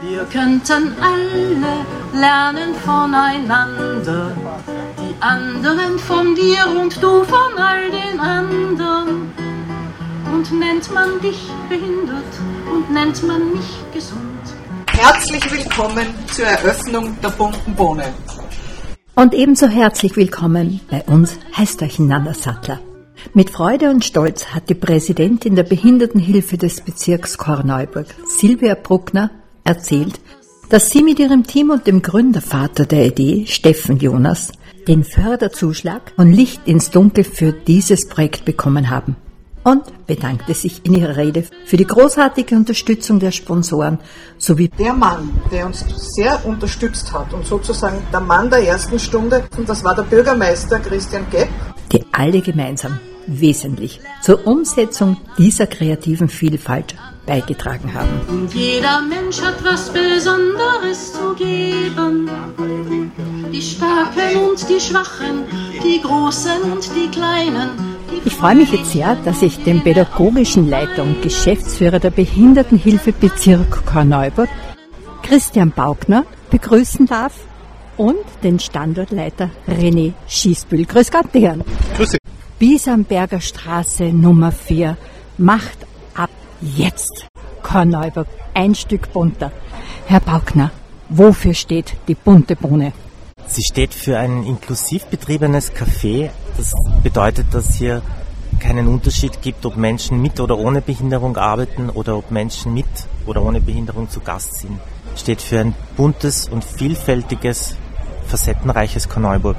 Wir könnten alle lernen voneinander, die anderen von dir und du von all den anderen. Und nennt man dich behindert und nennt man mich gesund. Herzlich willkommen zur Eröffnung der Bunten Bohne. Und ebenso herzlich willkommen bei uns heißt euch Nanna Sattler. Mit Freude und Stolz hat die Präsidentin der Behindertenhilfe des Bezirks Korneuburg, Silvia Bruckner, erzählt, dass sie mit ihrem Team und dem Gründervater der Idee, Steffen Jonas, den Förderzuschlag von Licht ins Dunkel für dieses Projekt bekommen haben und bedankte sich in ihrer Rede für die großartige Unterstützung der Sponsoren sowie Der Mann, der uns sehr unterstützt hat und sozusagen der Mann der ersten Stunde, und das war der Bürgermeister Christian Gepp, die alle gemeinsam wesentlich zur Umsetzung dieser kreativen Vielfalt beigetragen haben. Und jeder Mensch hat was Besonderes zu geben. Die Starken und die Schwachen, die Großen und die Kleinen. Ich freue mich jetzt sehr, dass ich den pädagogischen Leiter und Geschäftsführer der Behindertenhilfe Bezirk Korneuburg, Christian Baugner, begrüßen darf und den Standortleiter René Schießbühl. Grüß Gott, die Herren. Grüß Sie. Biesamberger Straße Nummer 4 macht ab jetzt Korneuburg ein Stück bunter. Herr Baugner, wofür steht die Bunte Bohne? Sie steht für ein inklusiv betriebenes Café. Das bedeutet, dass hier keinen Unterschied gibt, ob Menschen mit oder ohne Behinderung arbeiten oder ob Menschen mit oder ohne Behinderung zu Gast sind. Steht für ein buntes und vielfältiges, facettenreiches Korneuburg.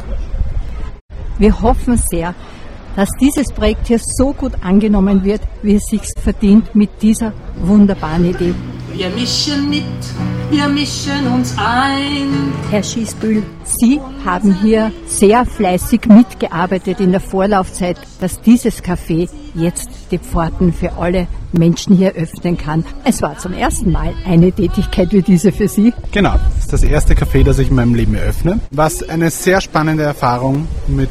Wir hoffen sehr, dass dieses Projekt hier so gut angenommen wird, wie es sich verdient mit dieser wunderbaren Idee. Wir mischen mit, wir mischen uns ein. Herr Schießbühl, Sie haben hier sehr fleißig mitgearbeitet in der Vorlaufzeit, dass dieses Café jetzt die Pforten für alle Menschen hier öffnen kann. Es war zum ersten Mal eine Tätigkeit wie diese für Sie. Genau, das ist das erste Café, das ich in meinem Leben eröffne. Was eine sehr spannende Erfahrung mit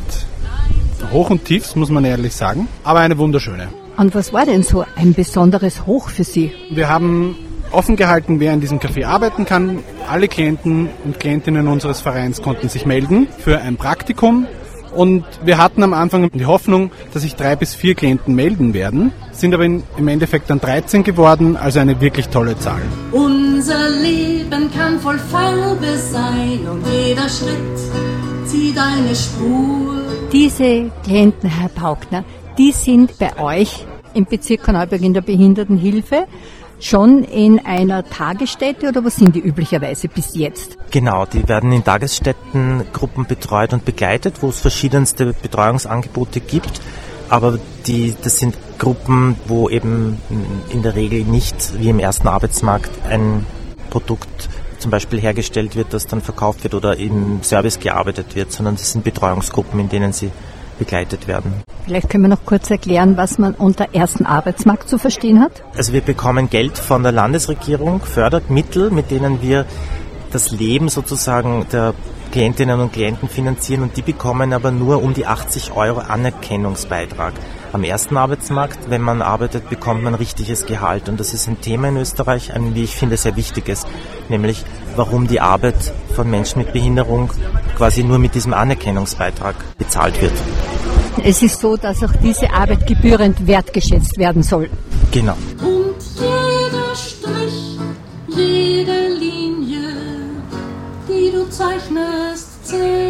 Hoch und Tiefs, muss man ehrlich sagen, aber eine wunderschöne. Und was war denn so ein besonderes Hoch für Sie? Wir haben offen gehalten, wer in diesem Café arbeiten kann. Alle Klienten und Klientinnen unseres Vereins konnten sich melden für ein Praktikum. Und wir hatten am Anfang die Hoffnung, dass sich 3 bis 4 Klienten melden werden, sind aber im Endeffekt dann 13 geworden, also eine wirklich tolle Zahl. Unser Leben kann voll Farbe sein und jeder Schritt zieht eine Spur. Diese Klienten, Herr Baugner, die sind bei euch im Bezirk Korneuburg in der Behindertenhilfe schon in einer Tagesstätte oder was sind die üblicherweise bis jetzt? Genau, die werden in Tagesstättengruppen betreut und begleitet, wo es verschiedenste Betreuungsangebote gibt. Aber das sind Gruppen, wo eben in der Regel nicht wie im ersten Arbeitsmarkt ein Produkt zum Beispiel hergestellt wird, das dann verkauft wird oder im Service gearbeitet wird, sondern das sind Betreuungsgruppen, in denen sie begleitet werden. Vielleicht können wir noch kurz erklären, was man unter ersten Arbeitsmarkt zu verstehen hat. Also wir bekommen Geld von der Landesregierung, Fördermittel, mit denen wir das Leben sozusagen der Klientinnen und Klienten finanzieren und die bekommen aber nur um die 80 € Anerkennungsbeitrag. Am ersten Arbeitsmarkt, wenn man arbeitet, bekommt man richtiges Gehalt und das ist ein Thema in Österreich, ein, wie ich finde, sehr wichtiges, nämlich warum die Arbeit von Menschen mit Behinderung quasi nur mit diesem Anerkennungsbeitrag bezahlt wird. Es ist so, dass auch diese Arbeit gebührend wertgeschätzt werden soll. Genau. Und jeder Strich, jede Linie, die du zeichnest,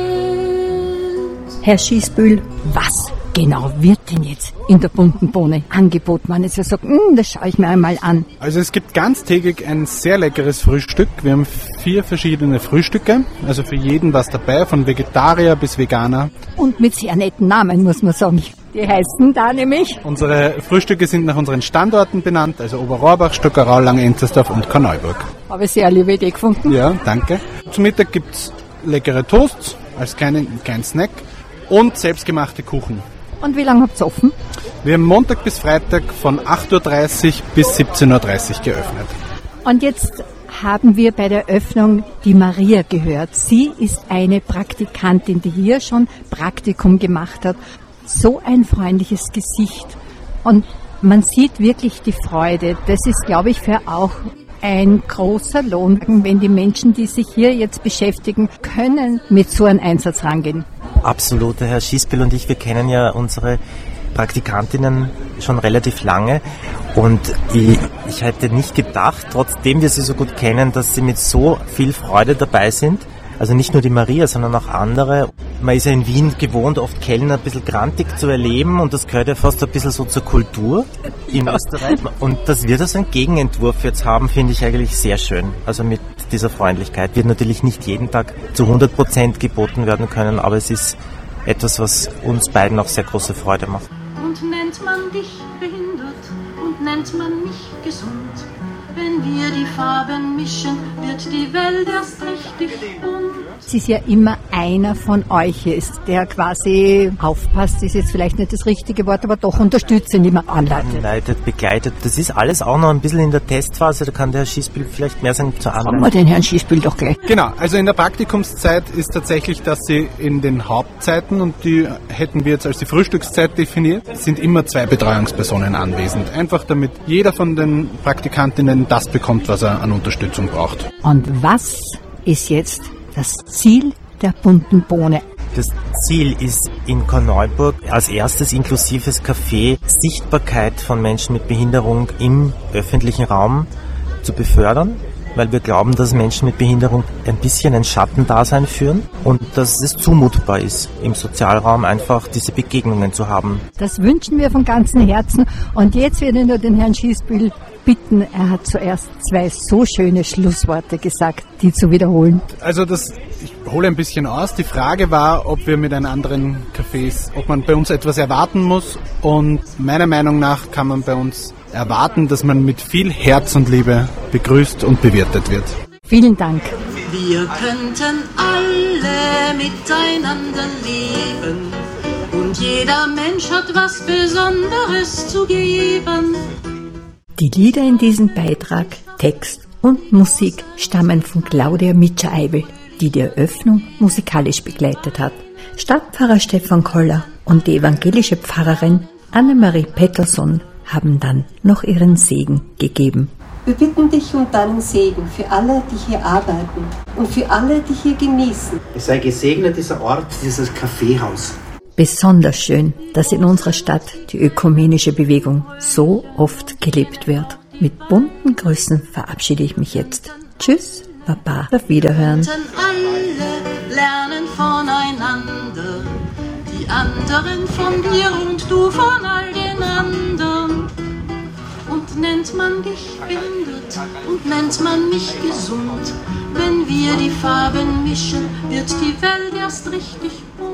zählt. Herr Schießbühl, was genau wird denn jetzt in der Bunten Bohne angeboten? Man jetzt ja sagt, das schaue ich mir einmal an. Also es gibt ganztägig ein sehr leckeres Frühstück. Wir haben 4 verschiedene Frühstücke, also für jeden was dabei, von Vegetarier bis Veganer. Und mit sehr netten Namen, muss man sagen. Die heißen da nämlich? Unsere Frühstücke sind nach unseren Standorten benannt, also Oberrohrbach, Stockerau, Langenenzersdorf und Korneuburg. Habe ich sehr liebe Idee gefunden. Ja, danke. Zum Mittag gibt's leckere Toasts als kleinen Snack und selbstgemachte Kuchen. Und wie lange habt ihr offen? Wir haben Montag bis Freitag von 8.30 Uhr bis 17.30 Uhr geöffnet. Und jetzt haben wir bei der Öffnung die Maria gehört. Sie ist eine Praktikantin, die hier schon Praktikum gemacht hat. So ein freundliches Gesicht und man sieht wirklich die Freude. Das ist, glaube ich, für auch ein großer Lohn, wenn die Menschen, die sich hier jetzt beschäftigen, können mit so einem Einsatz rangehen. Absolut, der Herr Schiespel und ich, wir kennen ja unsere Praktikantinnen schon relativ lange und ich hätte nicht gedacht, trotzdem wir sie so gut kennen, dass sie mit so viel Freude dabei sind. Also nicht nur die Maria, sondern auch andere. Man ist ja in Wien gewohnt, oft Kellner ein bisschen grantig zu erleben und das gehört ja fast ein bisschen so zur Kultur in Österreich. Und dass wir das einen Gegenentwurf jetzt haben, finde ich eigentlich sehr schön. Also mit dieser Freundlichkeit wird natürlich nicht jeden Tag zu 100% geboten werden können, aber es ist etwas, was uns beiden auch sehr große Freude macht. Und nennt man dich behindert und nennt man mich gesund. Wenn wir die Farben mischen, wird die Welt erst richtig bunt. Es ist ja immer einer von euch hier ist, der quasi aufpasst, ist jetzt vielleicht nicht das richtige Wort, aber doch unterstützt, indem er anleitet. Anleitet, begleitet. Das ist alles auch noch ein bisschen in der Testphase, da kann der Herr Schiespel vielleicht mehr sagen zur Anleitung. Haben wir den Herrn Schiespel doch gleich. Genau, also in der Praktikumszeit ist tatsächlich, dass sie in den Hauptzeiten, und die hätten wir jetzt als die Frühstückszeit definiert, sind immer 2 Betreuungspersonen anwesend. Einfach damit jeder von den Praktikantinnen das bekommt, was er an Unterstützung braucht. Und was ist jetzt das Ziel der bunten Bohne? Das Ziel ist in Korneuburg als erstes inklusives Café Sichtbarkeit von Menschen mit Behinderung im öffentlichen Raum zu befördern, weil wir glauben, dass Menschen mit Behinderung ein bisschen ein Schattendasein führen und dass es zumutbar ist, im Sozialraum einfach diese Begegnungen zu haben. Das wünschen wir von ganzem Herzen. Und jetzt werde ich nur den Herrn Schiespel bitten, er hat zuerst 2 so schöne Schlussworte gesagt, die zu wiederholen. Also ich hole ein bisschen aus. Die Frage war, ob wir mit einem anderen Cafés, ob man bei uns etwas erwarten muss. Und meiner Meinung nach kann man bei uns erwarten, dass man mit viel Herz und Liebe begrüßt und bewirtet wird. Vielen Dank. Wir könnten alle miteinander leben und jeder Mensch hat was Besonderes zu geben. Die Lieder in diesem Beitrag, Text und Musik stammen von Claudia Mitscher-Eibel, die die Eröffnung musikalisch begleitet hat. Stadtpfarrer Stefan Koller und die evangelische Pfarrerin Annemarie Pettersson haben dann noch ihren Segen gegeben. Wir bitten dich um deinen Segen für alle, die hier arbeiten und für alle, die hier genießen. Es sei gesegnet dieser Ort, dieses Kaffeehaus. Besonders schön, dass in unserer Stadt die ökumenische Bewegung so oft gelebt wird. Mit bunten Grüßen verabschiede ich mich jetzt. Tschüss, Baba, auf Wiederhören. Wir könnten alle lernen voneinander, die anderen von dir und du von all den anderen. Und nennt man dich behindert und nennt man mich gesund, wenn wir die Farben mischen, wird die Welt erst richtig bunt.